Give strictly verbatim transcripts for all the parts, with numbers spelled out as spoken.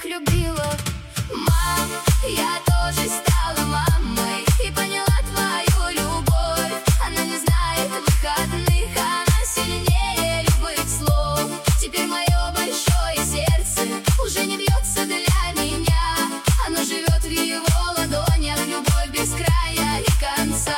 так любила. Мам, я тоже стала мамой и поняла твою любовь. Она не знает выходных, она сильнее любых слов. Теперь мое большое сердце уже не бьется для меня. Оно живет в его ладонях, любовь без края и конца.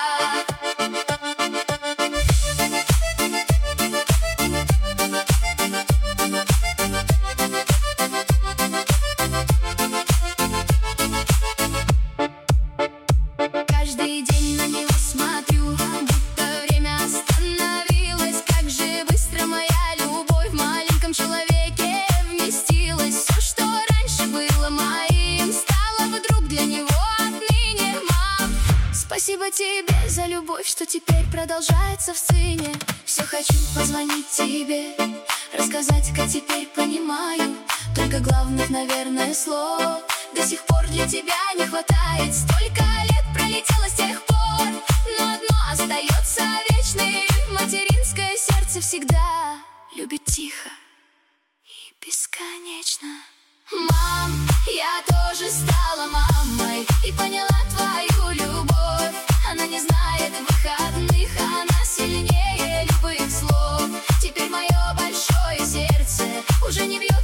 Каждый день на него смотрю, будто время остановилось. Как же быстро моя любовь в маленьком человеке вместилась. Все, что раньше было моим, стало вдруг для него отныне. Мам, спасибо тебе за любовь, что теперь продолжается в сыне. Все хочу позвонить тебе, рассказать, как теперь понимаю. Только главных, наверное, слов до сих пор для тебя не хватает. Столько лет пролетело с тех пор, но одно остается вечным: материнское сердце всегда любит тихо и бесконечно. Мам, я тоже стала мамой и поняла твою любовь. Она не знает выходных, она сильнее любых слов. Теперь мое большое сердце уже не бьет